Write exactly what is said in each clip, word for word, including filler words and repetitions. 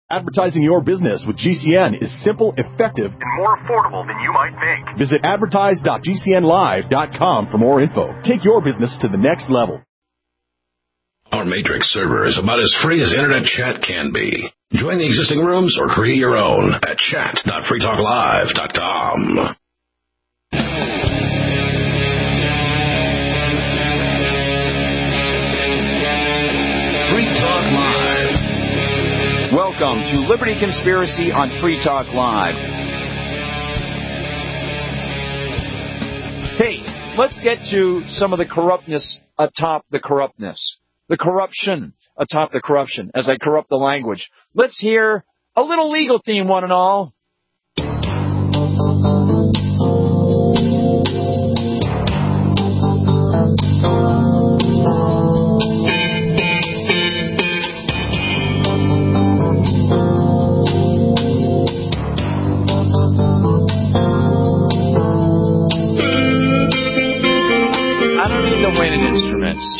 Advertising your business with G C N is simple, effective, and more affordable than you might think. Visit advertise dot g c n live dot com for more info. Take your business to the next level. Our Matrix server is about as free as internet chat can be. Join the existing rooms or create your own at chat dot free talk live dot com. Free Talk Live. Welcome to Liberty Conspiracy on Free Talk Live. Hey, let's get to some of the corruptness atop the corruptness. The corruption atop the corruption as I corrupt the language. Let's hear a little legal theme, one and all. I don't need the wind instruments.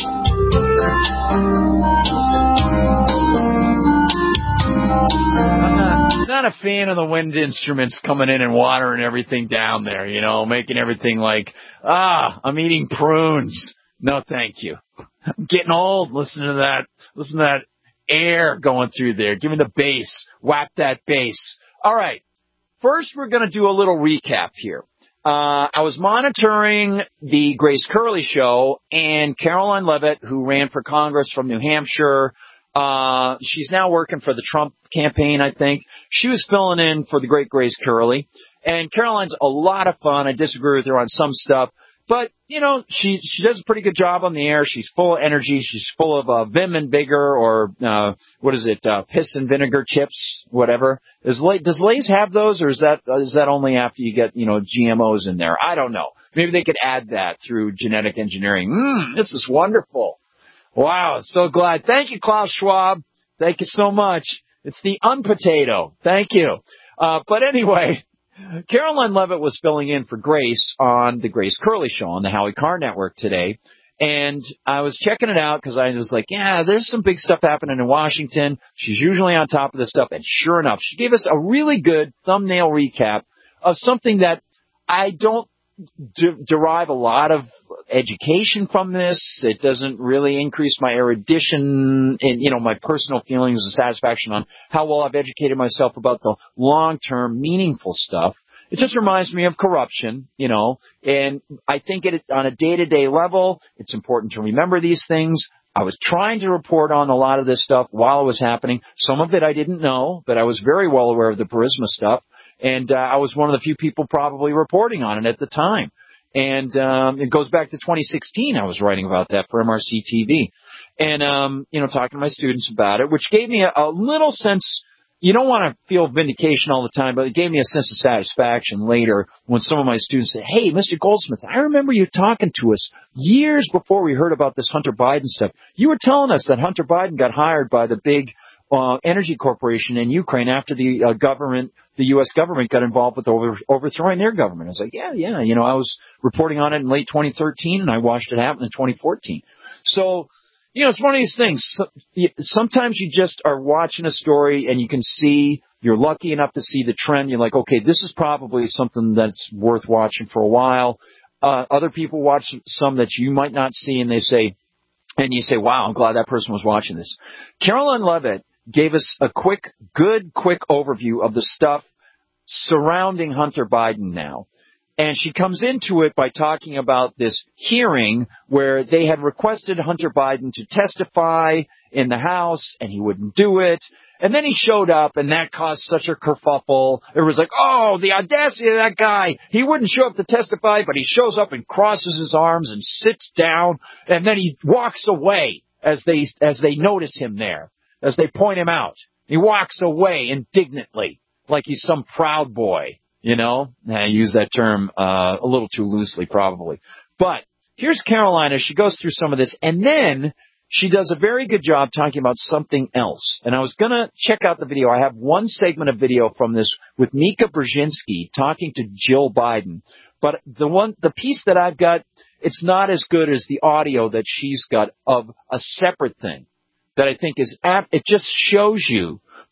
I'm not, not a fan of the wind instruments coming in and watering everything down there, you know, making everything like, ah, I'm eating prunes. No, thank you. I'm getting old listening to that, listening to that air going through there. Give me the bass. Whack that bass. All right. First, we're going to do a little recap here. Uh, I was monitoring the Grace Curley show, and Caroline Leavitt, who ran for Congress from New Hampshire, uh, she's now working for the Trump campaign, I think. She was filling in for the great Grace Curley, and Caroline's a lot of fun. I disagree with her on some stuff, but, you know, she, she does a pretty good job on the air. She's full of energy. She's full of, uh, vim and vigor, or, uh, what is it, uh, piss and vinegar chips, whatever. Is, does Lay's have those, or is that, is that only after you get, you know, G M Os in there? I don't know. Maybe they could add that through genetic engineering. Mmm, this is wonderful. Wow, so glad. Thank you, Klaus Schwab. Thank you so much. It's the unpotato. Thank you. Uh, but anyway, Caroline Leavitt was filling in for Grace on the Grace Curley show on the Howie Carr Network today. And I was checking it out because I was like, yeah, there's some big stuff happening in Washington. She's usually on top of this stuff. And sure enough, she gave us a really good thumbnail recap of something that I don't de- derive a lot of education from this. It doesn't really increase my erudition and, you know, my personal feelings and satisfaction on how well I've educated myself about the long-term meaningful stuff. It just reminds me of corruption, you know, and I think it, on a day-to-day level, it's important to remember these things. I was trying to report on a lot of this stuff while it was happening. Some of it I didn't know, but I was very well aware of the Burisma stuff, and uh, I was one of the few people probably reporting on it at the time. And um, it goes back to twenty sixteen. I was writing about that for M R C T V, and um, you know, talking to my students about it, which gave me a, a little sense. You don't want to feel vindication all the time, but it gave me a sense of satisfaction later when some of my students said, hey, Mister Goldsmith, I remember you talking to us years before we heard about this Hunter Biden stuff. You were telling us that Hunter Biden got hired by the big uh, energy corporation in Ukraine after the uh, government, the U S government got involved with over, overthrowing their government. I was like, yeah, yeah. You know, I was reporting on it in late twenty thirteen, and I watched it happen in twenty fourteen. So, you know, it's one of these things. Sometimes you just are watching a story and you can see, you're lucky enough to see the trend. You're like, okay, this is probably something that's worth watching for a while. Uh, other people watch some that you might not see, and they say, and you say, wow, I'm glad that person was watching this. Caroline Leavitt gave us a quick, good, quick overview of the stuff surrounding Hunter Biden now. And she comes into it by talking about this hearing where they had requested Hunter Biden to testify in the House, and he wouldn't do it. And then he showed up, and that caused such a kerfuffle. It was like, oh, the audacity of that guy. He wouldn't show up to testify, but he shows up and crosses his arms and sits down, and then he walks away as they as they notice him there, as they point him out. He walks away indignantly, like he's some proud boy. You know, I use that term uh, a little too loosely, probably. But here's Carolina. She goes through some of this, and then she does a very good job talking about something else. And I was going to check out the video. I have one segment of video from this with Mika Brzezinski talking to Jill Biden. But the one, the piece that I've got, it's not as good as the audio that she's got of a separate thing that I think is apt. It just shows you the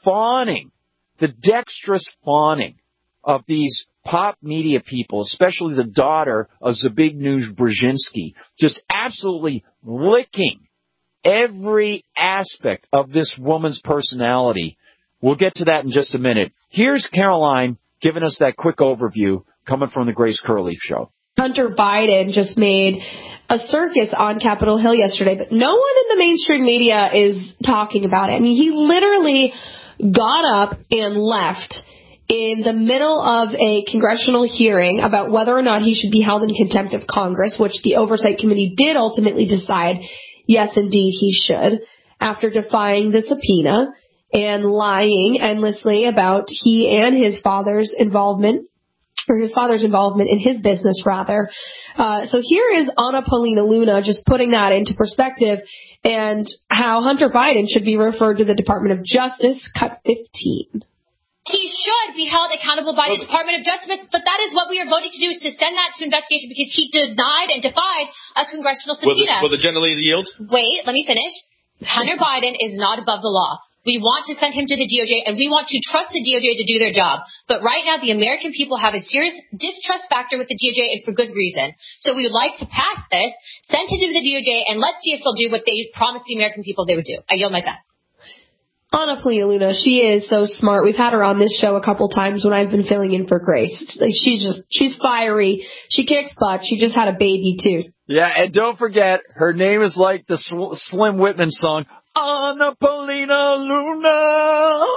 fawning, the dexterous fawning of these pop media people, especially the daughter of Zbigniew Brzezinski, just absolutely licking every aspect of this woman's personality. We'll get to that in just a minute. Here's Caroline giving us that quick overview coming from the Grace Curleaf Show. Hunter Biden just made a circus on Capitol Hill yesterday, but no one in the mainstream media is talking about it. I mean, he literally got up and left in the middle of a congressional hearing about whether or not he should be held in contempt of Congress, which the Oversight Committee did ultimately decide, yes, indeed, he should, after defying the subpoena and lying endlessly about he and his father's involvement, or his father's involvement in his business, rather. Uh, so here is Anna Paulina Luna just putting that into perspective and how Hunter Biden should be referred to the Department of Justice, cut fifteen. He should be held accountable by the Department of Justice, but that is what we are voting to do, is to send that to investigation because he denied and defied a congressional subpoena. Will the, will the general yield? Wait, let me finish. Hunter Biden is not above the law. We want to send him to the D O J, and we want to trust the D O J to do their job. But right now, the American people have a serious distrust factor with the D O J, and for good reason. So we would like to pass this, send him to the D O J, and let's see if they'll do what they promised the American people they would do. I yield my time. Anna Paulina Luna, she is so smart. We've had her on this show a couple times when I've been filling in for Grace. Like, she's just, she's fiery. She kicks butt. She just had a baby, too. Yeah, and don't forget, her name is like the Sl- Slim Whitman song, Anna Paulina Luna.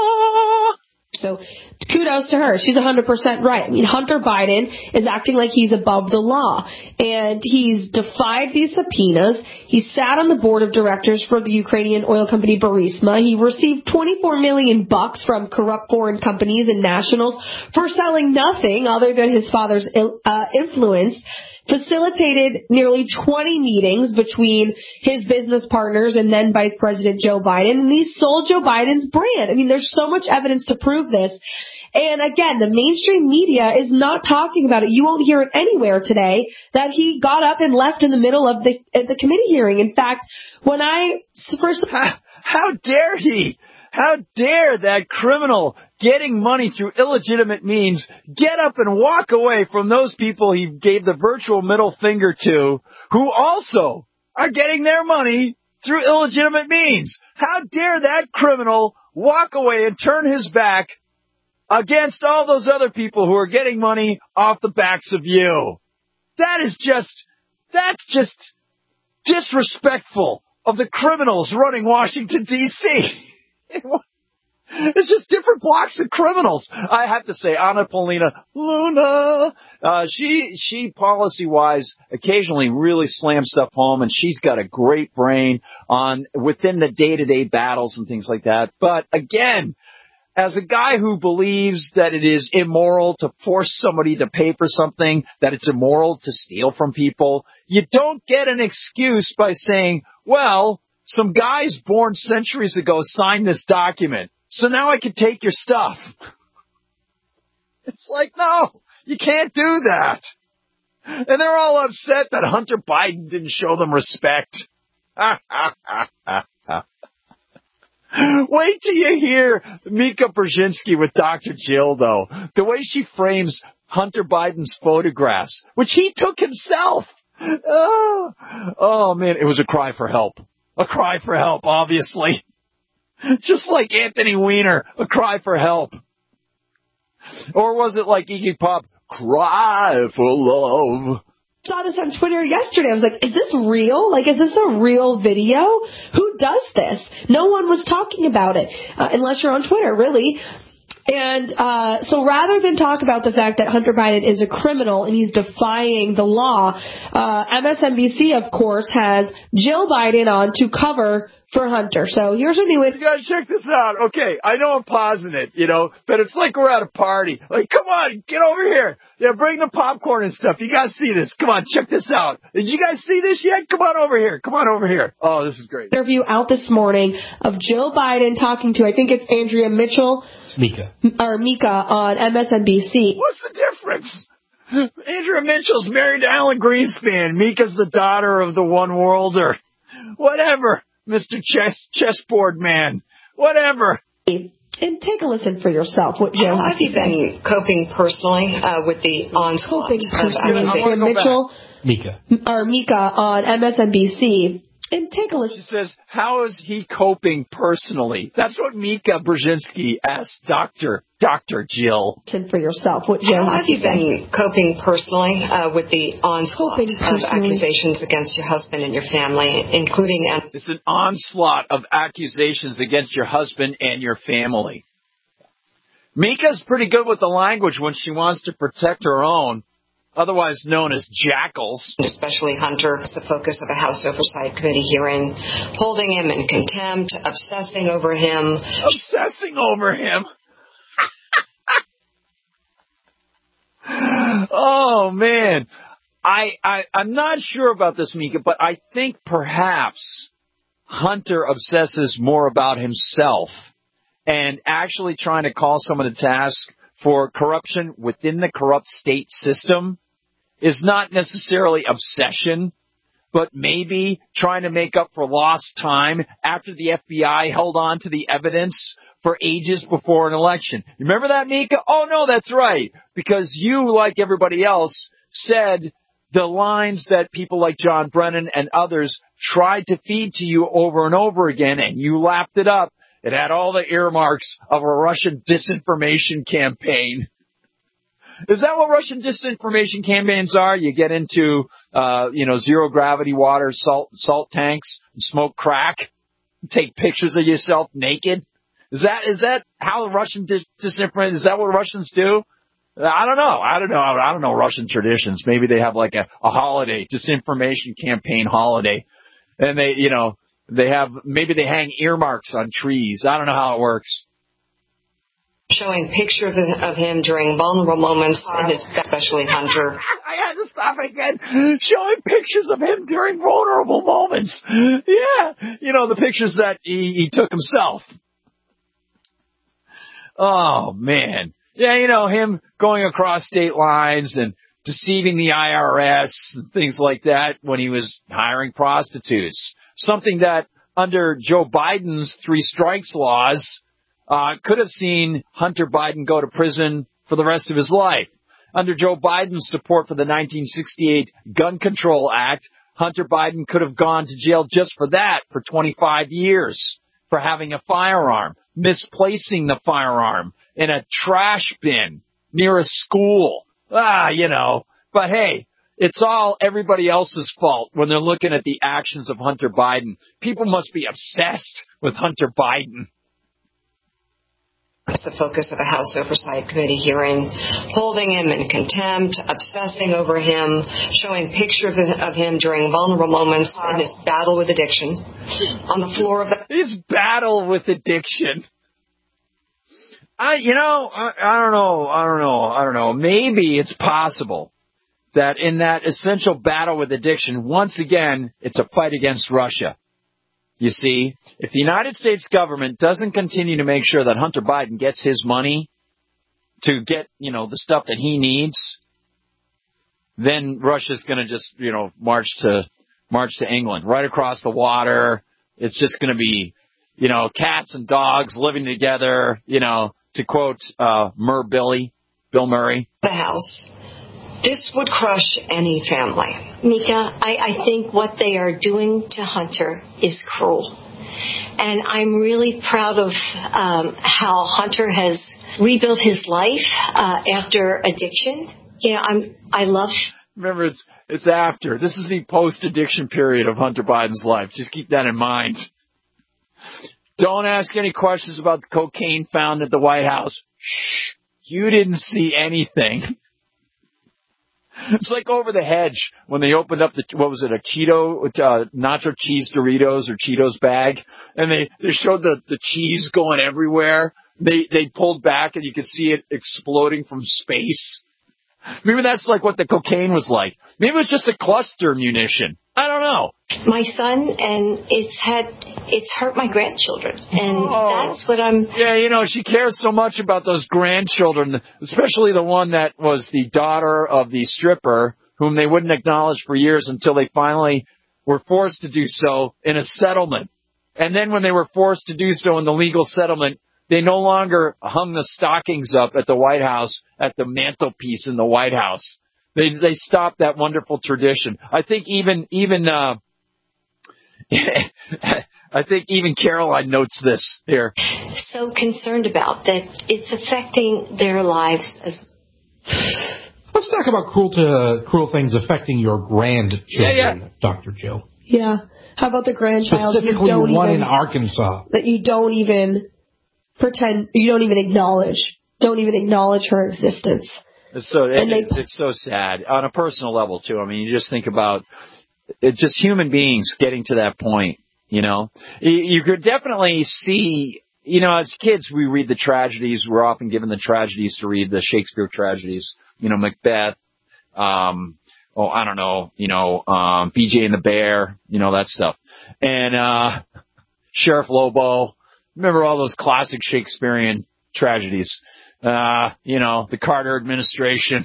So kudos to her. She's one hundred percent right. I mean, Hunter Biden is acting like he's above the law, and he's defied these subpoenas. He sat on the board of directors for the Ukrainian oil company Burisma. He received twenty-four million bucks from corrupt foreign companies and nationals for selling nothing other than his father's uh, influence. Facilitated nearly twenty meetings between his business partners and then Vice President Joe Biden, and he sold Joe Biden's brand. I mean, there's so much evidence to prove this. And again, the mainstream media is not talking about it. You won't hear it anywhere today that he got up and left in the middle of the the committee hearing. In fact, when I first... How, how dare he? How dare that criminal getting money through illegitimate means get up and walk away from those people he gave the virtual middle finger to, who also are getting their money through illegitimate means? How dare that criminal walk away and turn his back against all those other people who are getting money off the backs of you? That is just, that's just disrespectful of the criminals running Washington, D C It's just different blocks of criminals. I have to say, Anna Paulina Luna, uh, she, she policy-wise occasionally really slams stuff home, and she's got a great brain on within the day-to-day battles and things like that. But again, as a guy who believes that it is immoral to force somebody to pay for something, that it's immoral to steal from people, you don't get an excuse by saying, well, some guys born centuries ago signed this document, so now I can take your stuff. It's like, no, you can't do that. And they're all upset that Hunter Biden didn't show them respect. Wait till you hear Mika Brzezinski with Doctor Jill, though. The way she frames Hunter Biden's photographs, which he took himself. Oh, oh man, it was a cry for help. A cry for help, obviously. Just like Anthony Weiner, a cry for help. Or was it like Iggy Pop, cry for love? Saw this on Twitter yesterday. I was like, is this real? Like, is this a real video? Who does this? No one was talking about it, uh, unless you're on Twitter, really. And uh, so rather than talk about the fact that Hunter Biden is a criminal and he's defying the law, uh, M S N B C, of course, has Jill Biden on to cover for Hunter. So here's a new... You gotta check this out. Okay, I know I'm pausing it, you know, but it's like we're at a party. Like, come on, get over here. Yeah, bring the popcorn and stuff. You gotta see this. Come on, check this out. Did you guys see this yet? Come on over here. Come on over here. Oh, this is great. Interview out this morning of Jill Biden talking to, I think it's Andrea Mitchell. Mika. Or Mika on M S N B C. What's the difference? Andrea Mitchell's married to Alan Greenspan. Mika's the daughter of the one worlder. Whatever, Mister Chess Chessboard Man. Whatever. And take a listen for yourself what Joe How has have to you say. been coping personally uh, with the onslaught Coping of personally. accusations? Mitchell, Mika. or Mika on M S N B C. And take a listen. She says, how is he coping personally? That's what Mika Brzezinski asked Doctor Doctor Jill. Listen for yourself what Joe How has have to you say. been coping personally uh, with the onslaught Coping of personally. accusations against your husband and your family, including... It's an onslaught of accusations against your husband and your family. Mika's pretty good with the language when she wants to protect her own, otherwise known as jackals. Especially Hunter, the focus of a House Oversight Committee hearing, holding him in contempt, obsessing over him. Obsessing over him. Oh, man. I, I, I'm not sure about this, Mika, but I think perhaps Hunter obsesses more about himself and actually trying to call someone to task for corruption within the corrupt state system is not necessarily obsession, but maybe trying to make up for lost time after the F B I held on to the evidence for ages before an election. Remember that, Mika? Oh, no, that's right. Because you, like everybody else, said the lines that people like John Brennan and others tried to feed to you over and over again, and you lapped it up. It had all the earmarks of a Russian disinformation campaign. Is that what Russian disinformation campaigns are? You get into, uh, you know, zero gravity water, salt, salt tanks, and smoke crack, take pictures of yourself naked. Is that, is that how Russian dis- disinformation, is that what Russians do? I don't know. I don't know. I don't know Russian traditions. Maybe they have like a, a holiday, disinformation campaign holiday. And they, you know, they have, maybe they hang earmarks on trees. I don't know how it works. Showing pictures of him during vulnerable moments, and especially Hunter. I had to stop again. Showing pictures of him during vulnerable moments. Yeah. You know, the pictures that he, he took himself. Oh, man. Yeah, you know, him going across state lines and deceiving the I R S and things like that when he was hiring prostitutes. Something that under Joe Biden's three strikes laws uh, could have seen Hunter Biden go to prison for the rest of his life. Under Joe Biden's support for the nineteen sixty-eight Gun Control Act, Hunter Biden could have gone to jail just for that for twenty-five years for having a firearm, misplacing the firearm in a trash bin near a school. Ah, you know, but hey, it's all everybody else's fault when they're looking at the actions of Hunter Biden. People must be obsessed with Hunter Biden. It's the focus of a House Oversight Committee hearing, holding him in contempt, obsessing over him, showing pictures of him during vulnerable moments in his battle with addiction on the floor of the... His battle with addiction. I, you know, I, I don't know, I don't know, I don't know. Maybe it's possible that in that essential battle with addiction, once again, it's a fight against Russia. You see, if the United States government doesn't continue to make sure that Hunter Biden gets his money to get, you know, the stuff that he needs, then Russia's going to just, you know, march to march to England, right across the water. It's just going to be, you know, cats and dogs living together, you know, to quote uh, Mur Billy, Bill Murray. The House. This would crush any family. Mika, I, I think what they are doing to Hunter is cruel. And I'm really proud of um, how Hunter has rebuilt his life uh, after addiction. You know, I'm, I love... Remember, it's it's after. This is the post-addiction period of Hunter Biden's life. Just keep that in mind. Don't ask any questions about the cocaine found at the White House. Shh. You didn't see anything. It's like Over the Hedge when they opened up the, what was it, a Cheeto, uh, nacho cheese Doritos or Cheetos bag, and they, they showed the, the cheese going everywhere. They, they pulled back and you could see it exploding from space. Maybe that's like what the cocaine was like. Maybe it was just a cluster munition. I don't know. My son, and it's had, it's hurt my grandchildren. And oh. that's what I'm... Yeah, you know, she cares so much about those grandchildren, especially the one that was the daughter of the stripper, whom they wouldn't acknowledge for years until they finally were forced to do so in a settlement. And then when they were forced to do so in the legal settlement, They no longer hung the stockings up at the White House, at the mantelpiece in the White House. They they stopped that wonderful tradition. I think even even uh, I think even Caroline notes this here. So concerned about that it's affecting their lives as. Let's talk about cruel to cruel things affecting your grandchildren, yeah, yeah. Doctor Jill. Yeah. How about the grandchild? Specifically, you don't one even, in Arkansas that you don't even pretend, you don't even acknowledge, don't even acknowledge her existence. It's so it, they, it's, it's so sad on a personal level too. I mean, you just think about it, just human beings getting to that point. You know, you, you could definitely see. You know, as kids, we read the tragedies. We're often given the tragedies to read, the Shakespeare tragedies. You know, Macbeth. Um, oh, I don't know. You know, um, B J and the Bear. You know, that stuff. And uh, Sheriff Lobo. Remember all those classic Shakespearean tragedies. Uh, you know, the Carter administration.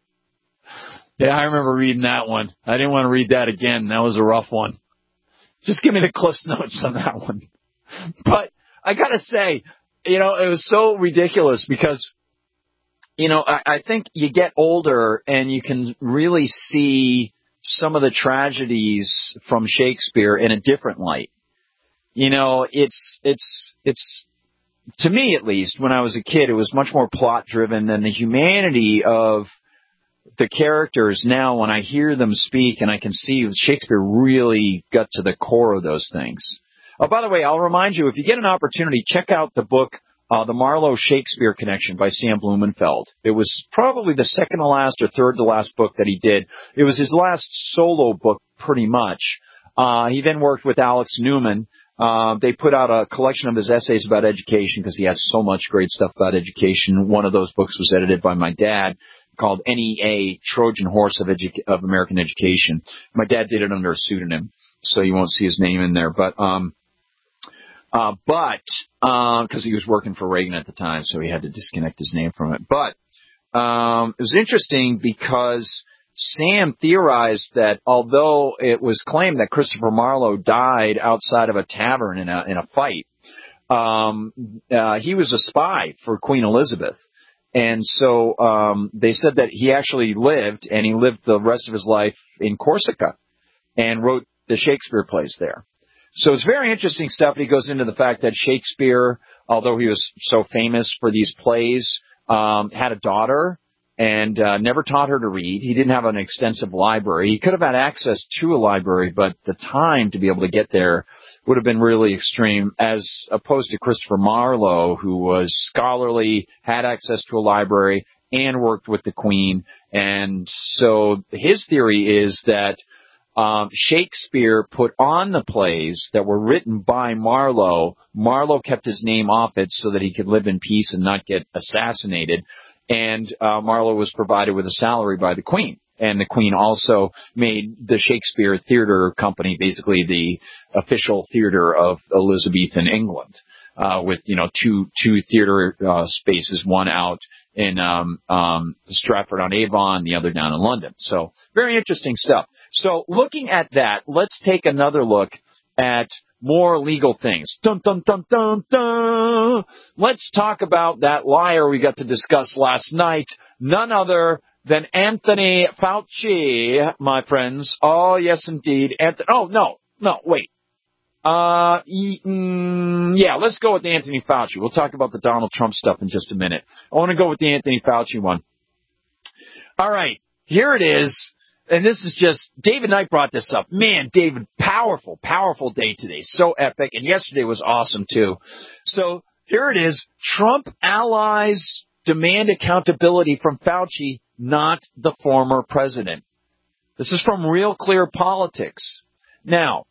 Yeah, I remember reading that one. I didn't want to read that again. That was a rough one. Just give me the Cliff Notes on that one. But I gotta say, you know, it was so ridiculous because, you know, I, I think you get older and you can really see some of the tragedies from Shakespeare in a different light. You know, it's, it's, it's, to me at least, when I was a kid, it was much more plot driven than the humanity of the characters. Now, when I hear them speak and I can see Shakespeare really got to the core of those things. Oh, by the way, I'll remind you, if you get an opportunity, check out the book, uh, The Marlowe Shakespeare Connection by Sam Blumenfeld. It was probably the second to last or third to last book that he did. It was his last solo book, pretty much. Uh, he then worked with Alex Newman. Uh, they put out a collection of his essays about education because he has so much great stuff about education. One of those books was edited by my dad called N E A, Trojan Horse of, Edu- of American Education. My dad did it under a pseudonym, so you won't see his name in there. But, um, uh, but, uh, cause he was working for Reagan at the time, so he had to disconnect his name from it. But, um, it was interesting because Sam theorized that although it was claimed that Christopher Marlowe died outside of a tavern in a in a fight, um, uh, he was a spy for Queen Elizabeth. And so um, they said that he actually lived, and he lived the rest of his life in Corsica and wrote the Shakespeare plays there. So it's very interesting stuff. He goes into the fact that Shakespeare, although he was so famous for these plays, um, had a daughter and uh, never taught her to read. He didn't have an extensive library. He could have had access to a library, but the time to be able to get there would have been really extreme, as opposed to Christopher Marlowe, who was scholarly, had access to a library, and worked with the Queen. And so his theory is that um, Shakespeare put on the plays that were written by Marlowe. Marlowe kept his name off it so that he could live in peace and not get assassinated. And uh, Marlowe was provided with a salary by the Queen. And the Queen also made the Shakespeare Theatre Company basically the official theater of Elizabethan England, uh, with, you know, two two theater uh, spaces, one out in um, um, Stratford-on-Avon, the other down in London. So very interesting stuff. So looking at that, let's take another look at more legal things. Dun, dun, dun, dun, dun. Let's talk about that liar we got to discuss last night. None other than Anthony Fauci, my friends. Oh, yes, indeed. Anthony. Oh, no, no, wait. Uh, mm, yeah, let's go with Anthony Fauci. We'll talk about the Donald Trump stuff in just a minute. I want to go with the Anthony Fauci one. All right, here it is. And this is just, David Knight brought this up. Man, David, powerful, powerful day today. So epic. And yesterday was awesome, too. So here it is. Trump allies demand accountability from Fauci, not the former president. This is from Real Clear Politics. Now,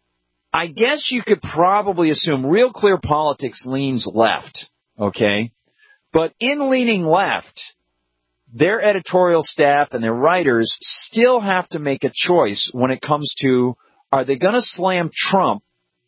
I guess you could probably assume Real Clear Politics leans left, okay? But in leaning left, their editorial staff and their writers still have to make a choice when it comes to, are they going to slam Trump,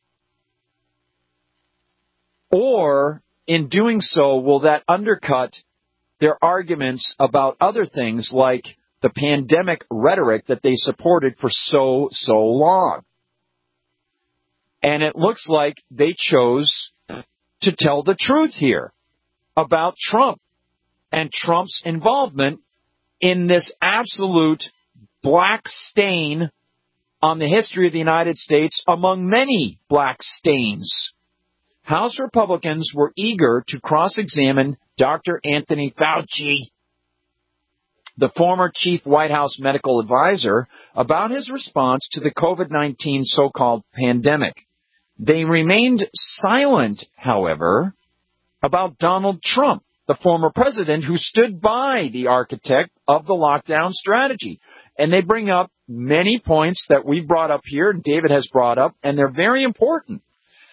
or in doing so, will that undercut their arguments about other things like the pandemic rhetoric that they supported for so, so long? And it looks like they chose to tell the truth here about Trump and Trump's involvement in this absolute black stain on the history of the United States among many black stains. House Republicans were eager to cross-examine Doctor Anthony Fauci, the former chief White House medical advisor, about his response to the COVID nineteen so-called pandemic. They remained silent, however, about Donald Trump, the former president who stood by the architect of the lockdown strategy. And they bring up many points that we've brought up here, and David has brought up, and they're very important.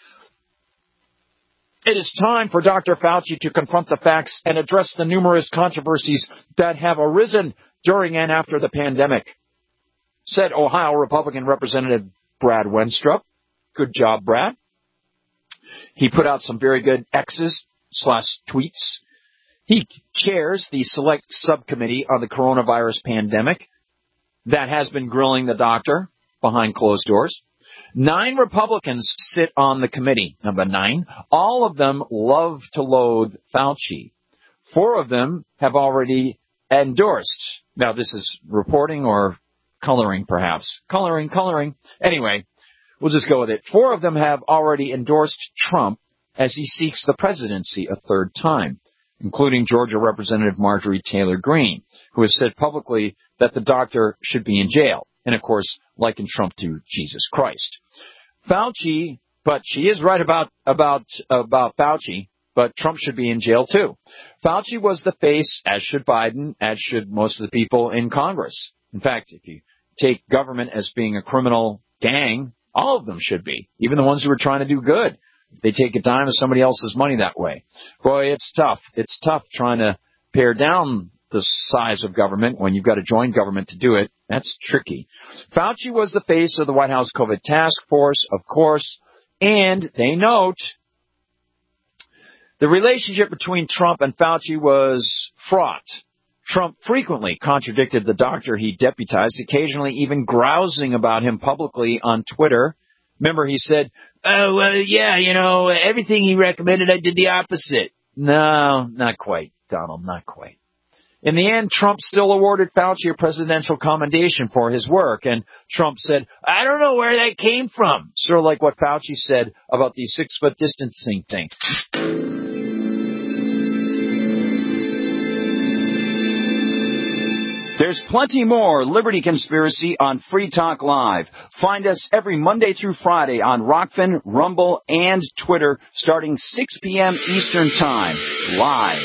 It is time for Doctor Fauci to confront the facts and address the numerous controversies that have arisen during and after the pandemic, said Ohio Republican Representative Brad Wenstrup. Good job, Brad. He put out some very good X's slash tweets. He chairs the select subcommittee on the coronavirus pandemic that has been grilling the doctor behind closed doors. Nine Republicans sit on the committee, number nine. All of them love to loathe Fauci. Four of them have already endorsed. Now, this is reporting or coloring, perhaps. Coloring, coloring. Anyway, we'll just go with it. Four of them have already endorsed Trump as he seeks the presidency a third time, including Georgia Representative Marjorie Taylor Greene, who has said publicly that the doctor should be in jail. And, of course, likened Trump to Jesus Christ. Fauci, but she is right about, about, about Fauci, but Trump should be in jail, too. Fauci was the face, as should Biden, as should most of the people in Congress. In fact, if you take government as being a criminal gang, all of them should be, even the ones who are trying to do good. If they take a dime of somebody else's money that way. Boy, it's tough. It's tough trying to pare down the size of government when you've got to join government to do it. That's tricky. Fauci was the face of the White House COVID task force, of course, and they note the relationship between Trump and Fauci was fraught. Trump frequently contradicted the doctor he deputized, occasionally even grousing about him publicly on Twitter. Remember, he said, oh, well, yeah, you know, everything he recommended, I did the opposite. No, not quite, Donald, not quite. In the end, Trump still awarded Fauci a presidential commendation for his work, and Trump said, I don't know where that came from, sort of like what Fauci said about the six-foot distancing thing. There's plenty more Liberty Conspiracy on Free Talk Live. Find us every Monday through Friday on Rockfin, Rumble, and Twitter starting six p.m. Eastern Time, live.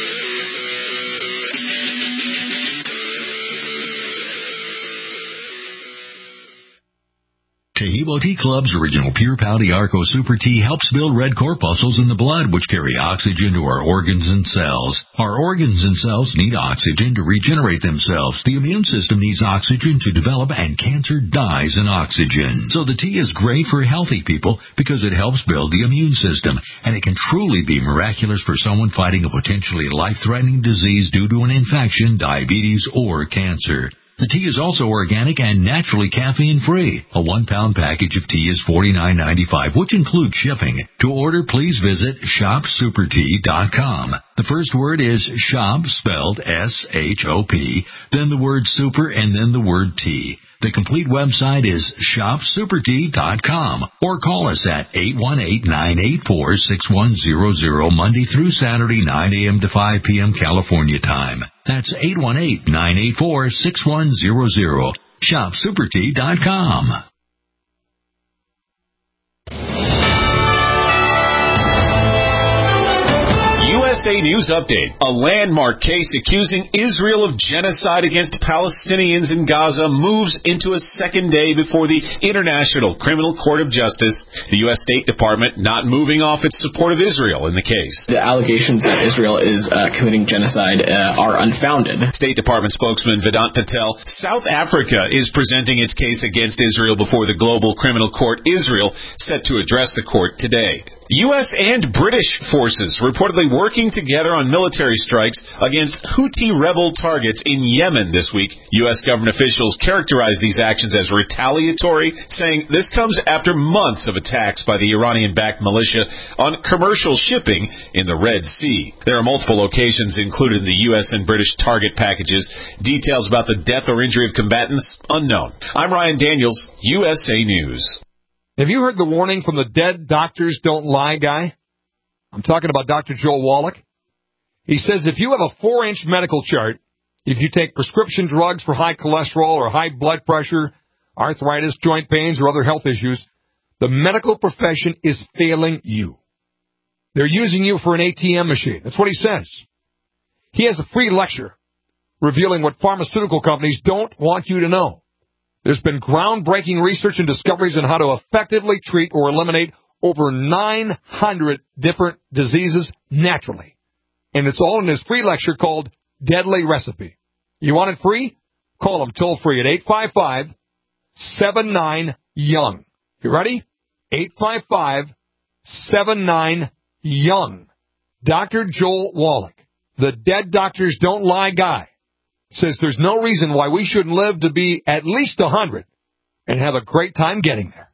Tehebo Tea Club's original Pure Pouty Arco Super Tea helps build red corpuscles in the blood, which carry oxygen to our organs and cells. Our organs and cells need oxygen to regenerate themselves. The immune system needs oxygen to develop, and cancer dies in oxygen. So the tea is great for healthy people because it helps build the immune system, and it can truly be miraculous for someone fighting a potentially life-threatening disease due to an infection, diabetes, or cancer. The tea is also organic and naturally caffeine-free. A one-pound package of tea is forty-nine ninety-five, which includes shipping. To order, please visit shop super tea dot com. The first word is shop, spelled S H O P, then the word super, and then the word tea. The complete website is shop super tea dot com, or call us at eight one eight, nine eight four, six one zero zero Monday through Saturday, nine a.m. to five p.m. California time. That's eight one eight, nine eight four, six one zero zero. shop super tea dot com. U S A News Update. A landmark case accusing Israel of genocide against Palestinians in Gaza moves into a second day before the International Criminal Court of Justice. The U S State Department not moving off its support of Israel in the case. The allegations that Israel is uh, committing genocide uh, are unfounded. State Department spokesman Vedant Patel. South Africa is presenting its case against Israel before the Global Criminal Court. Israel set to address the court today. U S and British forces reportedly working together on military strikes against Houthi rebel targets in Yemen this week. U S government officials characterized these actions as retaliatory, saying this comes after months of attacks by the Iranian-backed militia on commercial shipping in the Red Sea. There are multiple locations included in the U S and British target packages. Details about the death or injury of combatants unknown. I'm Ryan Daniels, U S A News. Have you heard the warning from the dead doctors don't lie guy? I'm talking about Doctor Joel Wallach. He says if you have a four-inch medical chart, if you take prescription drugs for high cholesterol or high blood pressure, arthritis, joint pains, or other health issues, the medical profession is failing you. They're using you for an A T M machine. That's what he says. He has a free lecture revealing what pharmaceutical companies don't want you to know. There's been groundbreaking research and discoveries on how to effectively treat or eliminate over nine hundred different diseases naturally. And it's all in his free lecture called Deadly Recipe. You want it free? Call him toll free at eight five five, seven nine, young. You ready? eight five five, seven nine, young. Doctor Joel Wallach, the dead doctors don't lie guy, says there's no reason why we shouldn't live to be at least one hundred and have a great time getting there.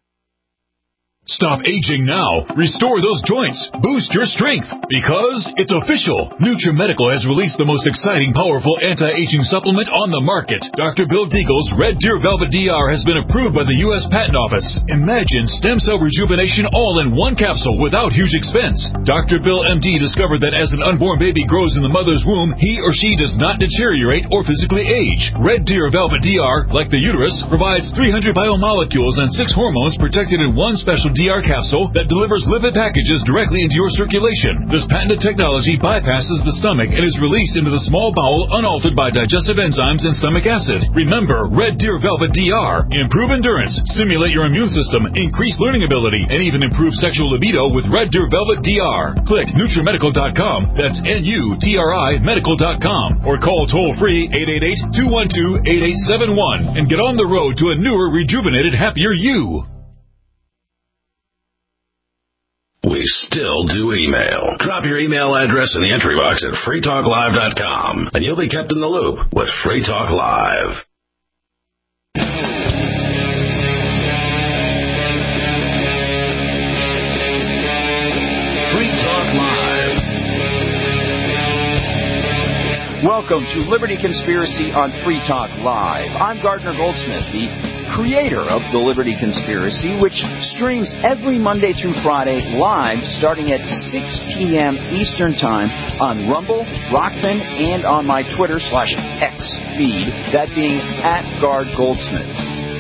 Stop aging now. Restore those joints. Boost your strength. Because it's official. NutriMedical has released the most exciting, powerful anti-aging supplement on the market. Doctor Bill Deagle's Red Deer Velvet D R has been approved by the U S Patent Office. Imagine stem cell rejuvenation all in one capsule without huge expense. Doctor Bill M D discovered that as an unborn baby grows in the mother's womb, he or she does not deteriorate or physically age. Red Deer Velvet D R, like the uterus, provides three hundred biomolecules and six hormones protected in one special D R capsule that delivers lipid packages directly into your circulation. This patented technology bypasses the stomach and is released into the small bowel unaltered by digestive enzymes and stomach acid. Remember, Red Deer Velvet D R. Improve endurance, stimulate your immune system, increase learning ability, and even improve sexual libido with Red Deer Velvet D R. Click NutriMedical dot com, that's N U T R I medical dot com, or call toll-free eight eight eight, two one two, eight eight seven one and get on the road to a newer, rejuvenated, happier you. We still do email. Drop your email address in the entry box at free talk live dot com, and you'll be kept in the loop with Free Talk Live. Free Talk Live. Welcome to Liberty Conspiracy on Free Talk Live. I'm Gardner Goldsmith, the creator of The Liberty Conspiracy, which streams every Monday through Friday live starting at six p.m. Eastern Time on Rumble, Rockfin, and on my Twitter slash X feed, that being at Gard Goldsmith.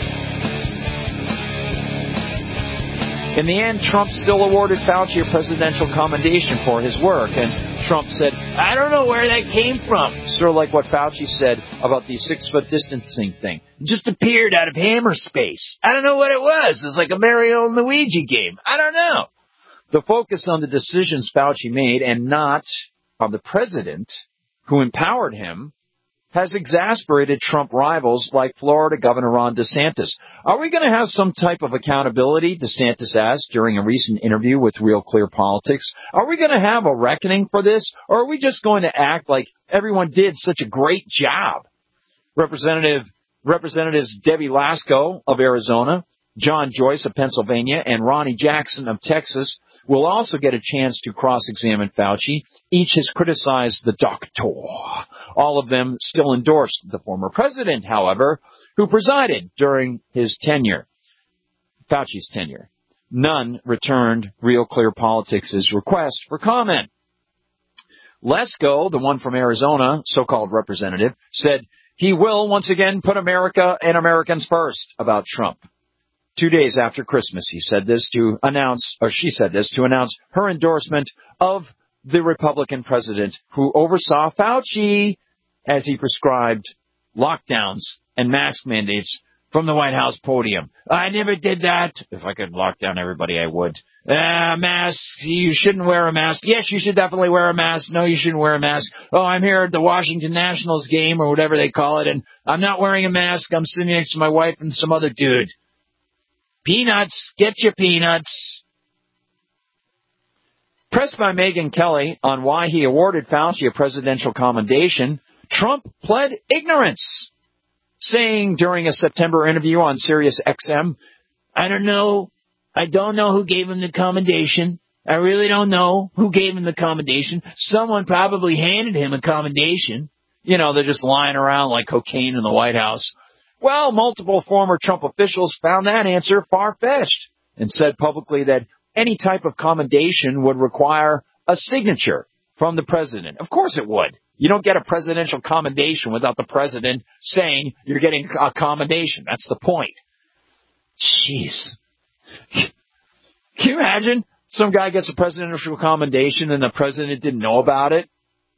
In the end, Trump still awarded Fauci a presidential commendation for his work, and Trump said, I don't know where that came from. Sort of like what Fauci said about the six-foot distancing thing. It just appeared out of hammer space. I don't know what it was. It's like a Mario and Luigi game. I don't know. The focus on the decisions Fauci made and not on the president who empowered him has exasperated Trump rivals like Florida Governor Ron DeSantis. Are we going to have some type of accountability, DeSantis asked during a recent interview with Real Clear Politics? Are we going to have a reckoning for this, or are we just going to act like everyone did such a great job? Representative Representatives Debbie Lasko of Arizona, John Joyce of Pennsylvania, and Ronnie Jackson of Texas will also get a chance to cross-examine Fauci. Each has criticized the doctor. All of them still endorsed the former president, however, who presided during his tenure, Fauci's tenure. None returned Real Clear Politics' request for comment. Lesko, the one from Arizona, so-called representative, said he will once again put America and Americans first about Trump. Two days after Christmas, he said this to announce, or she said this to announce her endorsement of the Republican president who oversaw Fauci as he prescribed lockdowns and mask mandates from the White House podium. I never did that. If I could lock down everybody, I would. Uh, masks, you shouldn't wear a mask. Yes, you should definitely wear a mask. No, you shouldn't wear a mask. Oh, I'm here at the Washington Nationals game or whatever they call it, and I'm not wearing a mask. I'm sitting next to my wife and some other dude. Peanuts, get your peanuts. Pressed by Megyn Kelly on why he awarded Fauci a presidential commendation, Trump pled ignorance, saying during a September interview on Sirius X M, I don't know, I don't know who gave him the commendation. I really don't know who gave him the commendation. Someone probably handed him a commendation. You know, they're just lying around like cocaine in the White House. Well, multiple former Trump officials found that answer far-fetched and said publicly that any type of commendation would require a signature from the president. Of course it would. You don't get a presidential commendation without the president saying you're getting a commendation. That's the point. Jeez. Can you imagine some guy gets a presidential commendation and the president didn't know about it?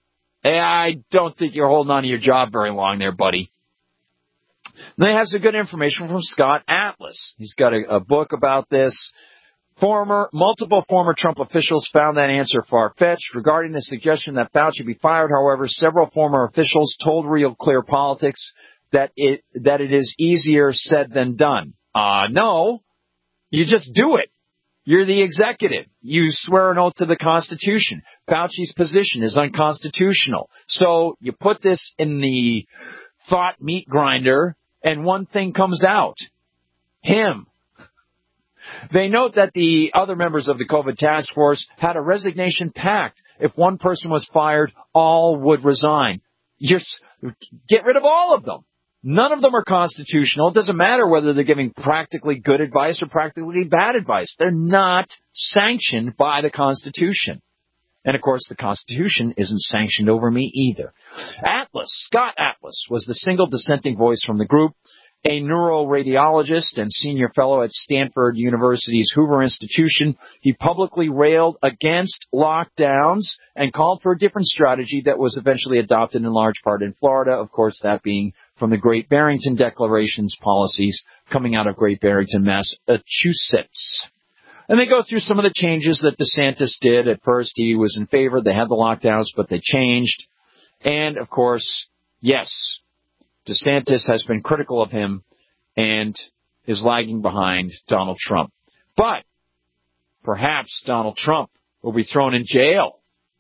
I don't think you're holding on to your job very long there, buddy. Then they have some good information from Scott Atlas. He's got a, a book about this. Former, multiple former Trump officials found that answer far-fetched. Regarding the suggestion that Fauci be fired, however, several former officials told Real Clear Politics that it, that it is easier said than done. Uh, no. You just do it. You're the executive. You swear an oath to the Constitution. Fauci's position is unconstitutional. So you put this in the thought meat grinder, and one thing comes out. Him. They note that the other members of the COVID task force had a resignation pact. If one person was fired, all would resign. You're, get rid of all of them. None of them are constitutional. It doesn't matter whether they're giving practically good advice or practically bad advice. They're not sanctioned by the Constitution. And, of course, the Constitution isn't sanctioned over me either. Atlas, Scott Atlas, was the single dissenting voice from the group. A neuroradiologist and senior fellow at Stanford University's Hoover Institution, he publicly railed against lockdowns and called for a different strategy that was eventually adopted in large part in Florida, of course, that being from the Great Barrington Declaration's policies coming out of Great Barrington, Massachusetts. And they go through some of the changes that DeSantis did. At first, he was in favor. They had the lockdowns, but they changed. And, of course, yes, DeSantis has been critical of him and is lagging behind Donald Trump. But perhaps Donald Trump will be thrown in jail.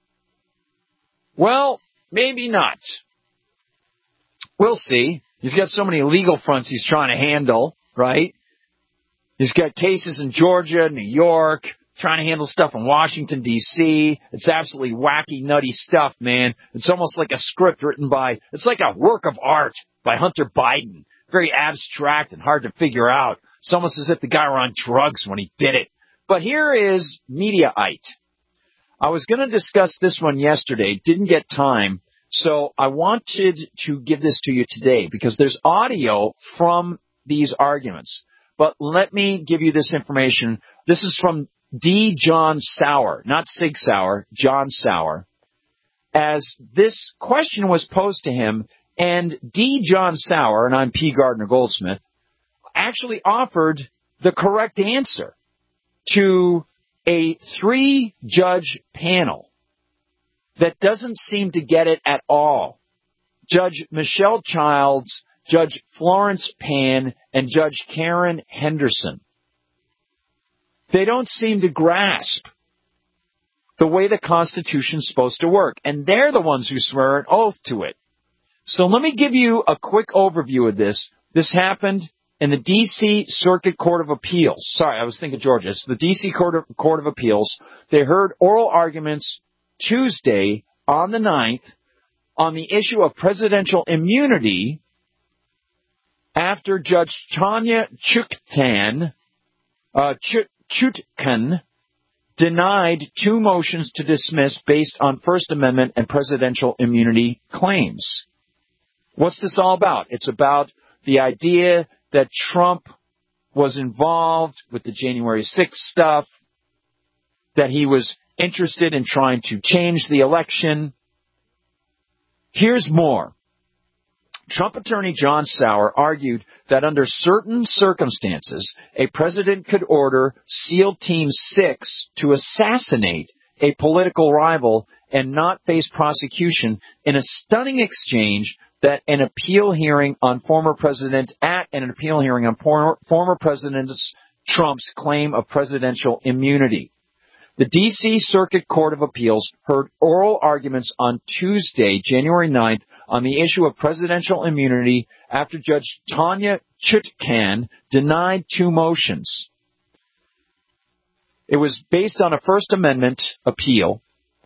Well, maybe not. We'll see. He's got so many legal fronts he's trying to handle, right? He's got cases in Georgia, New York, trying to handle stuff in Washington, D C It's absolutely wacky, nutty stuff, man. It's almost like a script written by, it's like a work of art by Hunter Biden. Very abstract and hard to figure out. It's almost as if the guy were on drugs when he did it. But here is Mediaite. I was going to discuss this one yesterday, didn't get time, so I wanted to give this to you today because there's audio from these arguments. But let me give you this information. This is from D. John Sauer, not Sig Sauer, John Sauer. As this question was posed to him, and D. John Sauer, and I'm P. Gardner Goldsmith, actually offered the correct answer to a three-judge panel that doesn't seem to get it at all. Judge Michelle Childs, Judge Florence Pan, and Judge Karen Henderson. They don't seem to grasp the way the Constitution's supposed to work, and they're the ones who swear an oath to it. So let me give you a quick overview of this. This happened in the D C Circuit Court of Appeals. Sorry, I was thinking Georgia. It's the D C Court of, Court of Appeals. They heard oral arguments Tuesday on the ninth on the issue of presidential immunity after Judge Tanya Chutkan, uh, Ch- Chutkan denied two motions to dismiss based on First Amendment and presidential immunity claims. What's this all about? It's about the idea that Trump was involved with the January sixth stuff, that he was interested in trying to change the election. Here's more. Trump attorney John Sauer argued that under certain circumstances, a president could order SEAL Team six to assassinate a political rival and not face prosecution in a stunning exchange that an appeal hearing on former president at an appeal hearing on former President Trump's claim of presidential immunity. The D C Circuit Court of Appeals heard oral arguments on Tuesday, January ninth, on the issue of presidential immunity after Judge Tanya Chutkan denied two motions. It was based on a First Amendment appeal,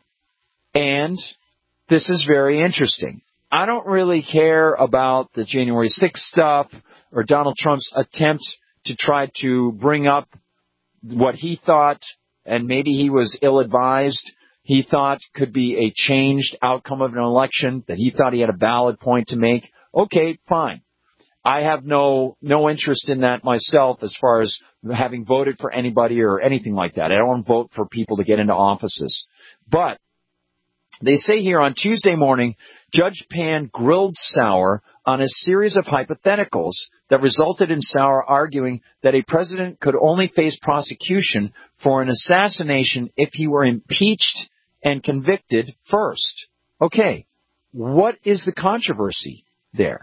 and this is very interesting. I don't really care about the January sixth stuff or Donald Trump's attempt to try to bring up what he thought, and maybe he was ill-advised, he thought could be a changed outcome of an election, that he thought he had a valid point to make. Okay, fine. I have no no interest in that myself as far as having voted for anybody or anything like that. I don't vote for people to get into offices. But they say here on Tuesday morning, Judge Pan grilled Sauer on a series of hypotheticals that resulted in Sauer arguing that a president could only face prosecution for an assassination if he were impeached and convicted first. Okay, what is the controversy there?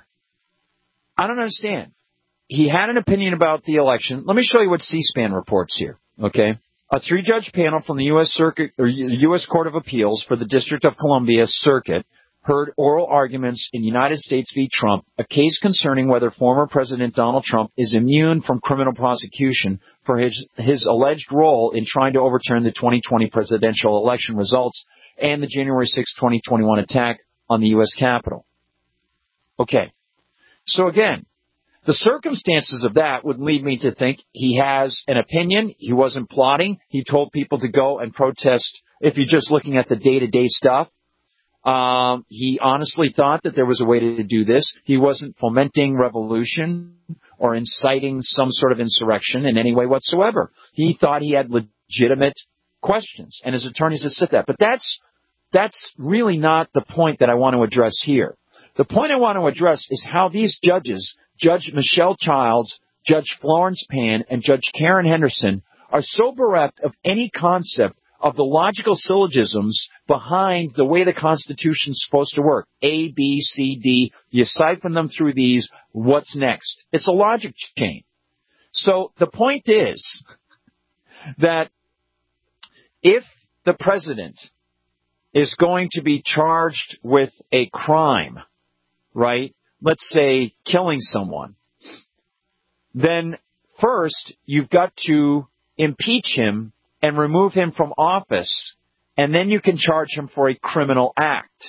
I don't understand. He had an opinion about the election. Let me show you what C-SPAN reports here, okay? A three-judge panel from the U S Circuit or U S Court of Appeals for the District of Columbia Circuit heard oral arguments in United States v. Trump, a case concerning whether former President Donald Trump is immune from criminal prosecution for his, his alleged role in trying to overturn the twenty twenty presidential election results and the January sixth, twenty twenty-one attack on the U S Capitol. Okay. So again, the circumstances of that would lead me to think he has an opinion. He wasn't plotting. He told people to go and protest. If you're just looking at the day-to-day stuff, um, he honestly thought that there was a way to do this. He wasn't fomenting revolution or inciting some sort of insurrection in any way whatsoever. He thought he had legitimate questions, and his attorneys have said that. But that's that's really not the point that I want to address here. The point I want to address is how these judges, Judge Michelle Childs, Judge Florence Pan, and Judge Karen Henderson, are so bereft of any concept of the logical syllogisms behind the way the Constitution is supposed to work. A, B, C, D. You siphon them through these. What's next? It's a logic chain. So the point is that if the president is going to be charged with a crime, right, let's say killing someone, then first you've got to impeach him and remove him from office, and then you can charge him for a criminal act.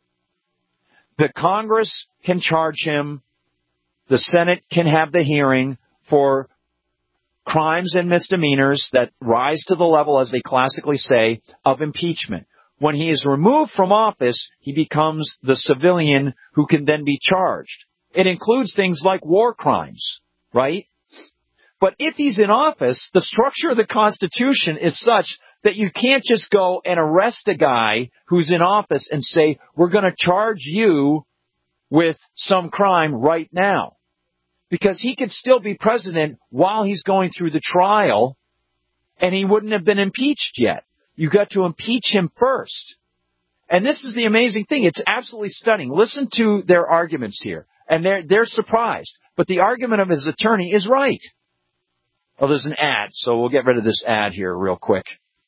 The Congress can charge him, the Senate can have the hearing for crimes and misdemeanors that rise to the level, as they classically say, of impeachment. When he is removed from office, he becomes the civilian who can then be charged. It includes things like war crimes, right? But if he's in office, the structure of the Constitution is such that you can't just go and arrest a guy who's in office and say, we're going to charge you with some crime right now. Because he could still be president while he's going through the trial, and he wouldn't have been impeached yet. You got to impeach him first. And this is the amazing thing. It's absolutely stunning. Listen to their arguments here. And they're, they're surprised. But the argument of his attorney is right. Oh, there's an ad, so we'll get rid of this ad here real quick.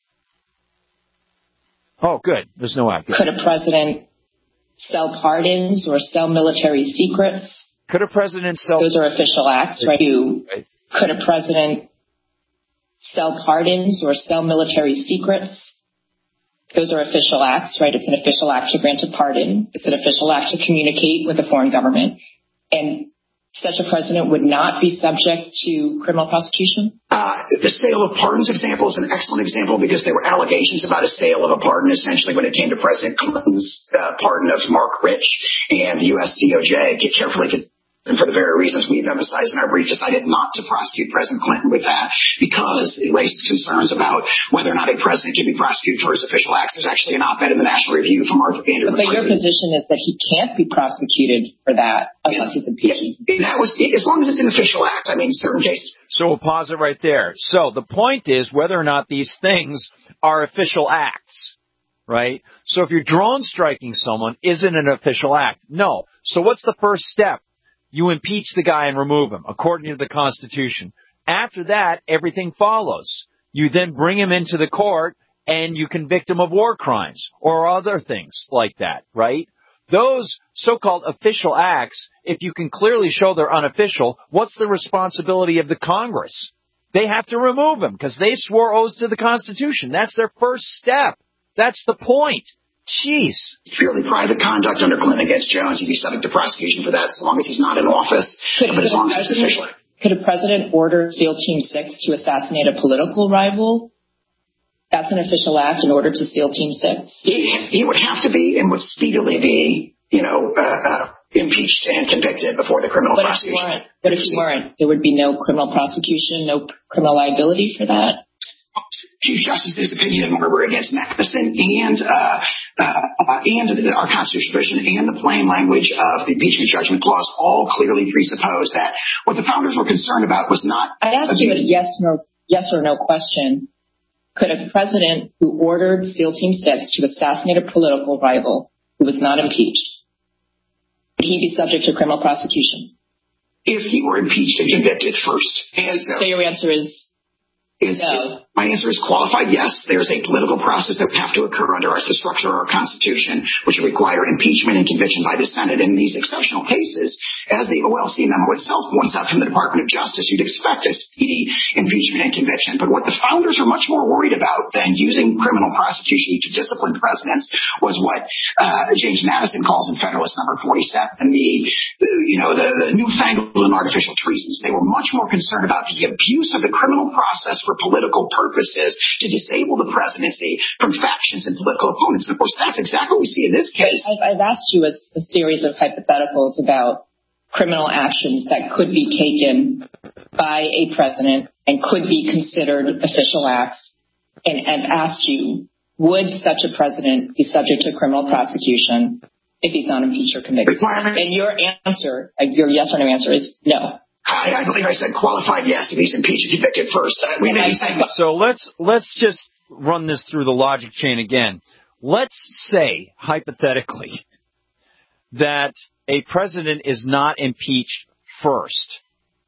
Oh, good. There's no ad. Good. Could a president sell pardons or sell military secrets? Could a president sell... Those are official acts, right? Right. Could a president sell pardons or sell military secrets? Those are official acts, right? It's an official act to grant a pardon. It's an official act to communicate with a foreign government. And such a president would not be subject to criminal prosecution? Uh, the sale of pardons example is an excellent example because there were allegations about a sale of a pardon essentially when it came to President Clinton's uh, pardon of Mark Rich, and the U S D O J carefully considered, and for the very reasons we've emphasized in our brief, decided not to prosecute President Clinton with that because it raises concerns about whether or not a president can be prosecuted for his official acts. There's actually an op-ed in the National Review from Arthur Vander. But your position is that he can't be prosecuted for that unless he's impeached. Yeah, that was, as long as it's an official act. I mean, certain cases. So we'll pause it right there. So the point is whether or not these things are official acts, right? So if you're drone striking someone, is it an official act? No. So what's the first step? You impeach the guy and remove him, according to the Constitution. After that, everything follows. You then bring him into the court, and you convict them of war crimes or other things like that, right? Those so-called official acts, if you can clearly show they're unofficial, what's the responsibility of the Congress? They have to remove them because they swore oaths to the Constitution. That's their first step. That's the point. Jeez. It's purely private conduct under Clinton against Jones. He'd be subject to prosecution for that so long as he's not in office. Could, but as long as it's official. Could a president order SEAL Team six to assassinate a political rival? That's an official act in order to SEAL Team six? He, he would have to be and would speedily be, you know, uh, uh, impeached and convicted before the criminal but prosecution. If but if you weren't, there would be no criminal prosecution, no criminal liability for that? Chief Justice's opinion in Marbury against Matheson and uh, uh, and our constitutional provision and the plain language of the impeachment judgment clause all clearly presuppose that what the founders were concerned about was not. I asked you a yes, no, yes or no question. Could a president who ordered SEAL Team six to assassinate a political rival who was not impeached, would he be subject to criminal prosecution? If he were impeached and convicted first. And so, so your answer is Is, no. is, my answer is qualified yes. There's a political process that would have to occur under our, the structure of our Constitution, which would require impeachment and conviction by the Senate. In these exceptional cases, as the O L C memo itself points out from the Department of Justice, you'd expect a speedy impeachment and conviction. But what the founders are much more worried about than using criminal prosecution to discipline presidents was what uh, James Madison calls in Federalist Number forty-seven, the, the you know the, the newfangled and artificial treasons. They were much more concerned about the abuse of the criminal process for political purposes to disable the presidency from factions and political opponents. And of course, that's exactly what we see in this case. I've, I've asked you a, a series of hypotheticals about criminal actions that could be taken by a president and could be considered official acts, and, and asked you, would such a president be subject to criminal prosecution if he's not impeached or convicted? And your answer, your yes or no answer is no. I, I believe I said qualified yes if he's impeached and convicted first. Uh, we may be saying, so let's let's just run this through the logic chain again. Let's say, hypothetically, that a president is not impeached first,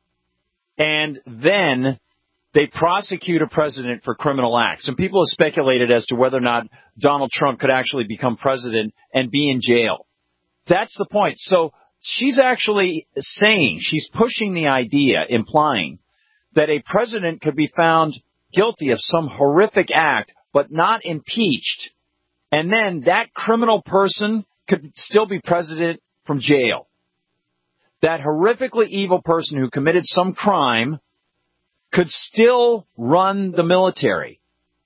and then they prosecute a president for criminal acts. And people have speculated as to whether or not Donald Trump could actually become president and be in jail. That's the point. So she's actually saying, she's pushing the idea, implying that a president could be found guilty of some horrific act, but not impeached. And then that criminal person could still be president from jail. That horrifically evil person who committed some crime could still run the military.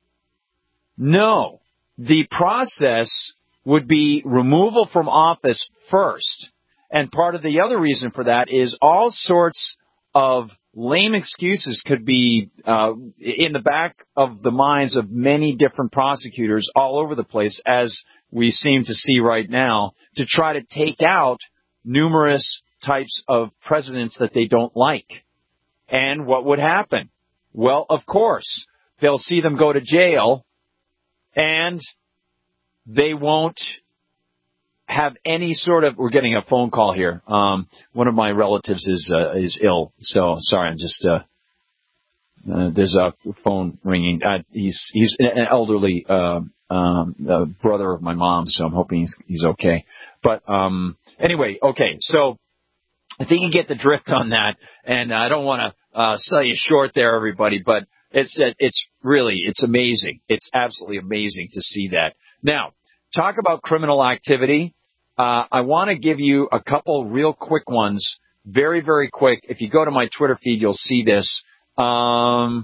No, the process would be removal from office first. And part of the other reason for that is all sorts of lame excuses could be uh, in the back of the minds of many different prosecutors all over the place, as we seem to see right now, to try to take out numerous types of presidents that they don't like. And what would happen? Well, of course, they'll see them go to jail, and they won't have any sort of. We're getting a phone call here. Um, one of my relatives is uh, is ill, so sorry. I'm just. Uh, uh, there's a phone ringing. Uh, he's he's an elderly uh, um, uh, brother of my mom, so I'm hoping he's he's okay. But um, anyway, okay. So I think you get the drift on that, and I don't want to uh, sell you short there, everybody. But it's it's really it's amazing. It's absolutely amazing to see that. Now, talk about criminal activity. Uh, I want to give you a couple real quick ones, very, very quick. If you go to my Twitter feed, you'll see this. Um,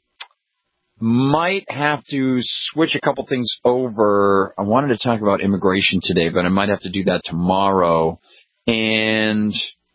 might have to switch a couple things over. I wanted to talk about immigration today, but I might have to do that tomorrow. And,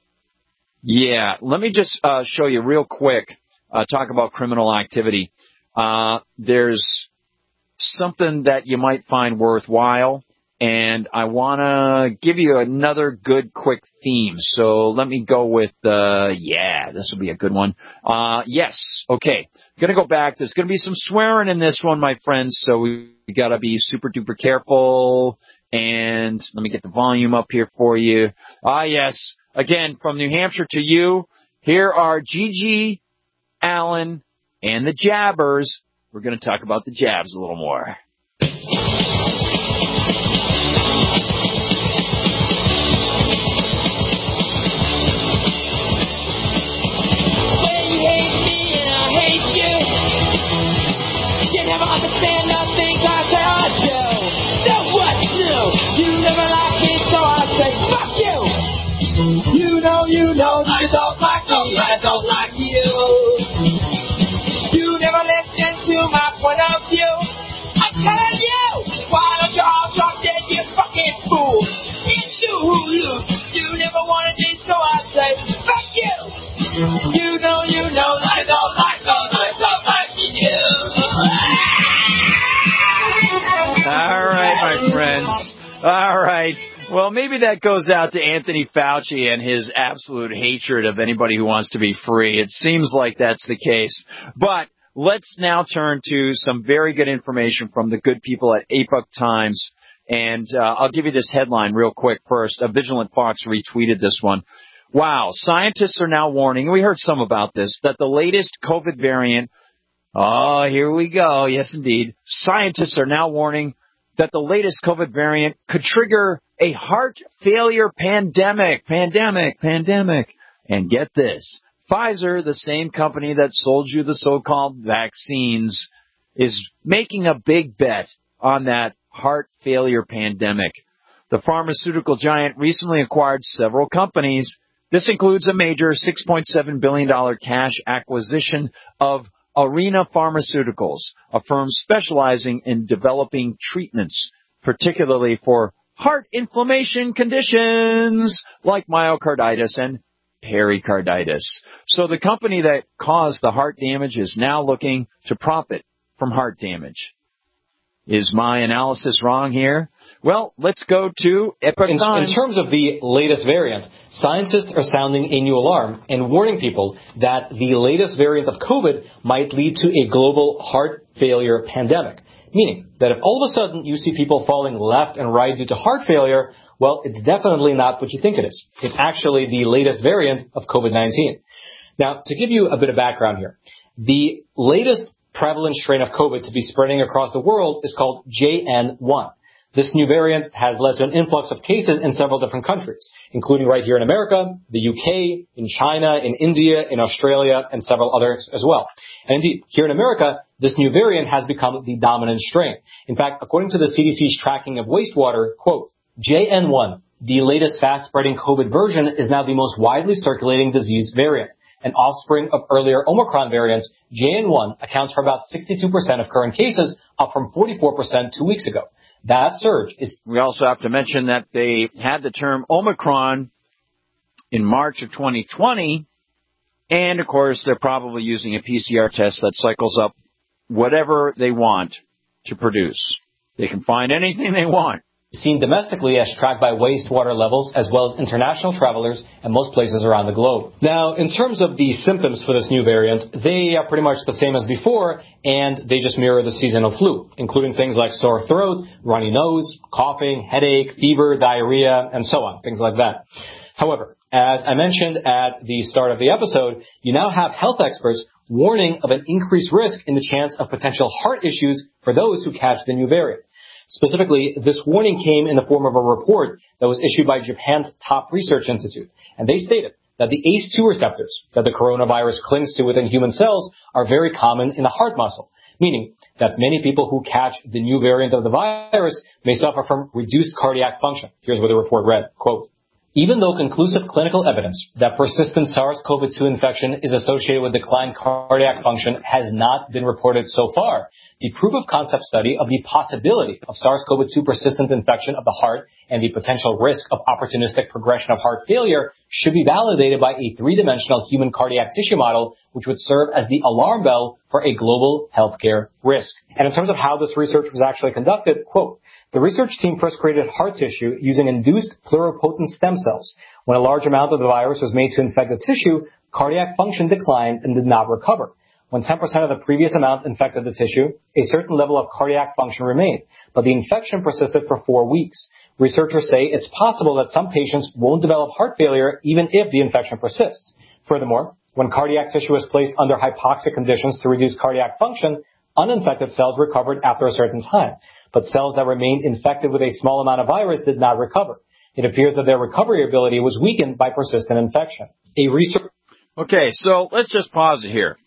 yeah, let me just uh, show you real quick, uh, talk about criminal activity. Uh, there's something that you might find worthwhile. And I want to give you another good, quick theme. So let me go with, uh, yeah, this will be a good one. Uh, yes. Okay. Going to go back. There's going to be some swearing in this one, my friends. So we got to be super duper careful. And let me get the volume up here for you. Ah, yes. Again, from New Hampshire to you, here are Gigi Allen and the Jabbers we're going to talk about the jabs a little more. Understand nothing like I do. So what's new? You never like me, so I say fuck you. You know, you know, I don't like me, I don't like you. You never listen to my point of view. I'm telling you, why don't you all drop dead, you fucking fool? It's you who lose. You never wanted me, so I say fuck you. You know, you know, I don't like me, I don't like you. All right, my friends. All right. Well, maybe that goes out to Anthony Fauci and his absolute hatred of anybody who wants to be free. It seems like that's the case. But let's now turn to some very good information from the good people at Epoch Times. And uh, I'll give you this headline real quick first. A Vigilant Fox retweeted this one. Wow. Scientists are now warning, we heard some about this, that the latest COVID variant, oh, here we go. Yes, indeed. Scientists are now warning that the latest COVID variant could trigger a heart failure pandemic, pandemic, pandemic. And get this, Pfizer, the same company that sold you the so-called vaccines, is making a big bet on that heart failure pandemic. The pharmaceutical giant recently acquired several companies. This includes a major six point seven billion dollars cash acquisition of Arena Pharmaceuticals, a firm specializing in developing treatments, particularly for heart inflammation conditions like myocarditis and pericarditis. So the company that caused the heart damage is now looking to profit from heart damage. Is my analysis wrong here? Well, let's go to Epoch in, Times. In terms of the latest variant, scientists are sounding a new alarm and warning people that the latest variant of COVID might lead to a global heart failure pandemic. Meaning that if all of a sudden you see people falling left and right due to heart failure, well, it's definitely not what you think it is. It's actually the latest variant of COVID nineteen. Now, to give you a bit of background here, the latest prevalent strain of COVID to be spreading across the world is called J N one. This new variant has led to an influx of cases in several different countries, including right here in America, the U K, in China, in India, in Australia, and several others as well. And indeed, here in America, this new variant has become the dominant strain. In fact, according to the C D C's tracking of wastewater, quote, J N one, the latest fast-spreading COVID version, is now the most widely circulating disease variant. An offspring of earlier Omicron variants, J N one accounts for about sixty-two percent of current cases, up from forty-four percent two weeks ago. That surge is... We also have to mention that they had the term Omicron in March of twenty twenty, and, of course, they're probably using a P C R test that cycles up whatever they want to produce. They can find anything they want. Seen domestically as tracked by wastewater levels as well as international travelers and most places around the globe. Now, in terms of the symptoms for this new variant, they are pretty much the same as before, and they just mirror the seasonal flu, including things like sore throat, runny nose, coughing, headache, fever, diarrhea, and so on, things like that. However, as I mentioned at the start of the episode, you now have health experts warning of an increased risk in the chance of potential heart issues for those who catch the new variant. Specifically, this warning came in the form of a report that was issued by Japan's top research institute. And they stated that the A C E two receptors that the coronavirus clings to within human cells are very common in the heart muscle, meaning that many people who catch the new variant of the virus may suffer from reduced cardiac function. Here's what the report read, quote, even though conclusive clinical evidence that persistent SARS-C o V two infection is associated with declined cardiac function has not been reported so far, the proof of concept study of the possibility of SARS-C o V two persistent infection of the heart and the potential risk of opportunistic progression of heart failure should be validated by a three-dimensional human cardiac tissue model, which would serve as the alarm bell for a global healthcare risk. And in terms of how this research was actually conducted, quote, the research team first created heart tissue using induced pluripotent stem cells. When a large amount of the virus was made to infect the tissue, cardiac function declined and did not recover. When ten percent of the previous amount infected the tissue, a certain level of cardiac function remained, but the infection persisted for four weeks. Researchers say it's possible that some patients won't develop heart failure even if the infection persists. Furthermore, when cardiac tissue was placed under hypoxic conditions to reduce cardiac function, Uninfected cells recovered after a certain time, but cells that remained infected with a small amount of virus did not recover. It appears that their recovery ability was weakened by persistent infection. A research. Okay, so let's just pause it here.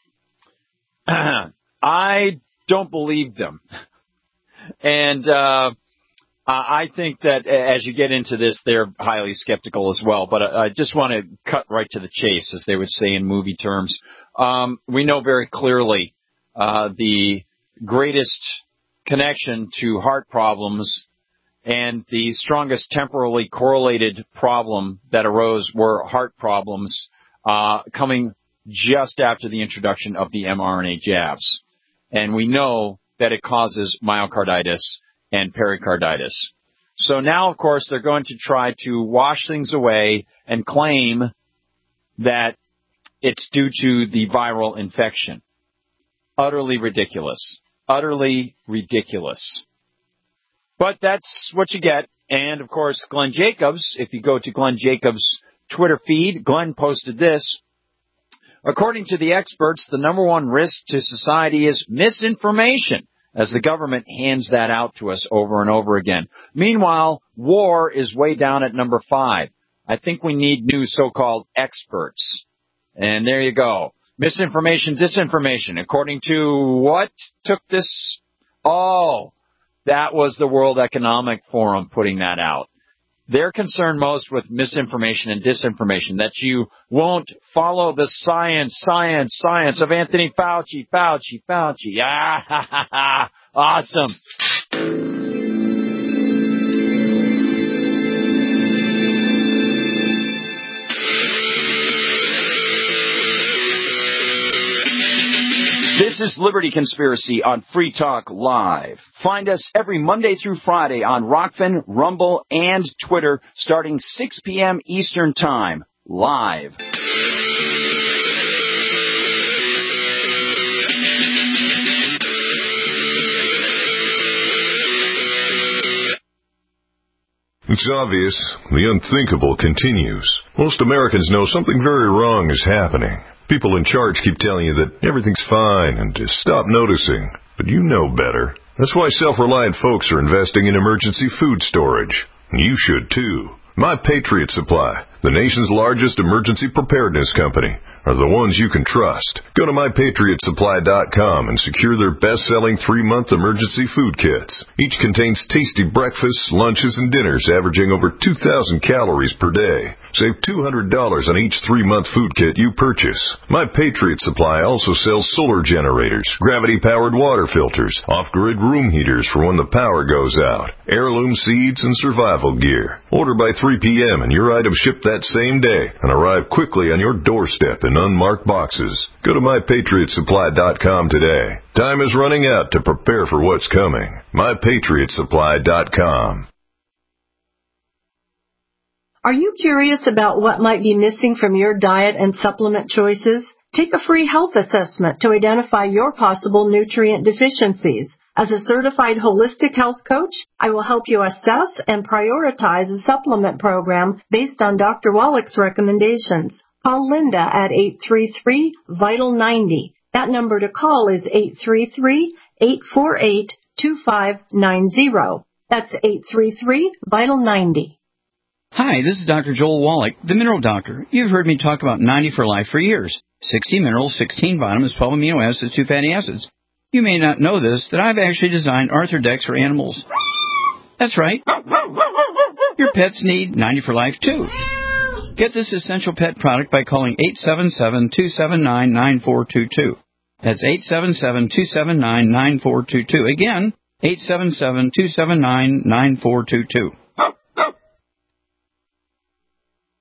I don't believe them. And uh, I think that as you get into this, they're highly skeptical as well. But I just want to cut right to the chase, as they would say in movie terms. Um, we know very clearly uh, the greatest connection to heart problems and the strongest temporally correlated problem that arose were heart problems uh, coming just after the introduction of the mRNA jabs. And we know that it causes myocarditis and pericarditis. So now, of course, they're going to try to wash things away and claim that it's due to the viral infection. Utterly ridiculous. Utterly ridiculous. But that's what you get. And, of course, Glenn Jacobs, if you go to Glenn Jacobs' Twitter feed, Glenn posted this. According to the experts, the number one risk to society is misinformation, as the government hands that out to us over and over again. Meanwhile, war is way down at number five. I think we need new so-called experts. And there you go. Misinformation, disinformation. According to what took this? Oh, that was the World Economic Forum putting that out. They're concerned most with misinformation and disinformation, that you won't follow the science, science, science of Anthony Fauci, Fauci, Fauci. Ah, ha, ha, ha. Awesome. This is Liberty Conspiracy on Free Talk Live. Find us every Monday through Friday on Rockfin, Rumble, and Twitter starting six p.m. Eastern Time, live. It's obvious. The unthinkable continues. Most Americans know something very wrong is happening. People in charge keep telling you that everything's fine and to stop noticing. But you know better. That's why self-reliant folks are investing in emergency food storage. You should too. My Patriot Supply, the nation's largest emergency preparedness company, are the ones you can trust. Go to my patriot supply dot com and secure their best-selling three-month emergency food kits. Each contains tasty breakfasts, lunches, and dinners averaging over two thousand calories per day. Save two hundred dollars on each three-month food kit you purchase. My Patriot Supply also sells solar generators, gravity-powered water filters, off-grid room heaters for when the power goes out, heirloom seeds, and survival gear. Order by three p.m. and your items ship that same day and arrive quickly on your doorstep in unmarked boxes. Go to my patriot supply dot com today. Time is running out to prepare for what's coming. my patriot supply dot com. Are you curious about what might be missing from your diet and supplement choices? Take a free health assessment to identify your possible nutrient deficiencies. As a certified holistic health coach, I will help you assess and prioritize a supplement program based on Doctor Wallach's recommendations. Call Linda at eight three three, vital ninety. That number to call is eight three three, eight four eight, two five nine zero. That's eight three three, vital ninety. Hi, this is Doctor Joel Wallach, the Mineral Doctor. You've heard me talk about ninety for Life for years. sixty minerals, sixteen vitamins, twelve amino acids, two fatty acids. You may not know this, that I've actually designed Arthrodex for animals. That's right. Your pets need ninety for Life, too. Get this essential pet product by calling eight seven seven, two seven nine, nine four two two. That's eight seven seven, two seven nine, nine four two two. Again, eight seven seven, two seven nine, nine four two two.